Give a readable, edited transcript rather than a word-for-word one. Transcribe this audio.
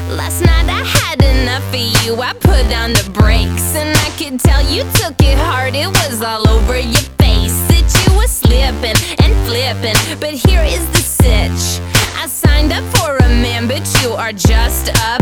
Last night I had enough of you, I put on the brakes, and I could tell you took it hard, it was all over your face. That you were slipping and flipping, but here is the sitch. I signed up for a man, but you are just a